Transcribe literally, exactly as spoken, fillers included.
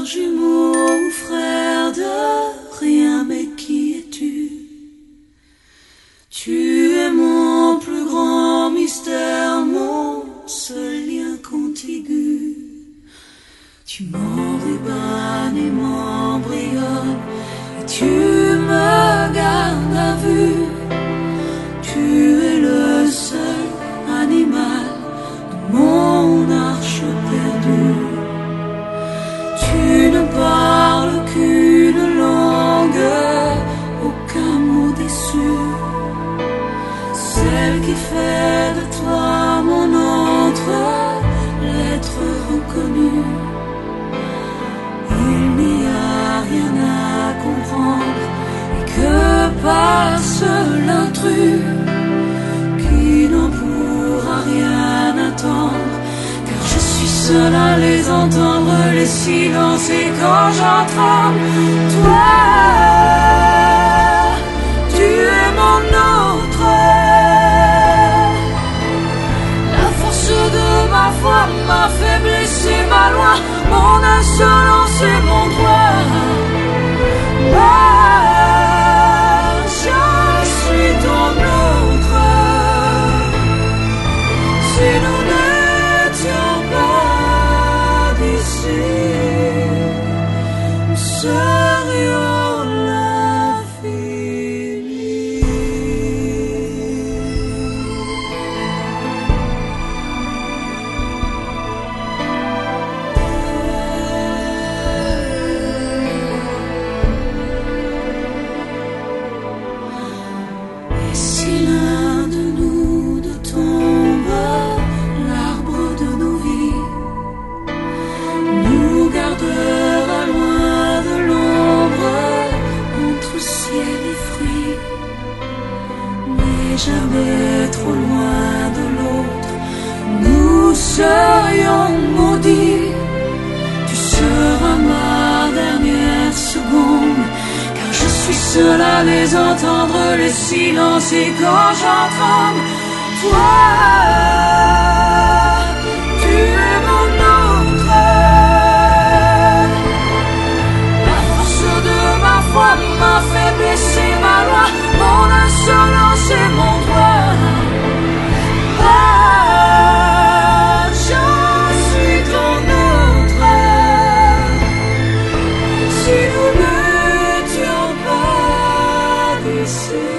jumeau, frère de rien, mais qui es-tu? Tu es mon plus grand mystère, mon seul lien contigu. Tu m'enrubannes et m'embrayonnes, et tu me gardes à vue. Tu es le seul animal de mon arche perdue. Tu ne parles qu'une langue, aucun mot déçu. Celle qui fait de toi mon autre, l'être reconnu. Il n'y a rien à comprendre, et que passe l'intrus qui n'en pourra rien attendre, car je suis seul à les entendre, les silences, et quand j'en tremble, toi, tu es mon autre. La force de ma foi, ma faiblesse et ma loi, mon insolence et mon droit. Ah, je suis ton autre. Si nous n'étions pas d'ici, nous serions l'infini. Et si l'un de nous deux tombe, l'arbre de nos vies nous gardera loin de l'ombre, entre ciel et fruits, mais jamais trop loin de l'autre. Nous serions maudits. Tu seras ma dernière seconde, car je suis seul à les entendre, les silences, et quand j'en tremble, toi, tu es mon autre. La force de ma foi, ma faiblesse et ma loi, mon insolence et mon droit. Ah, je suis ton autre. Si nous n'étions pas d'ici.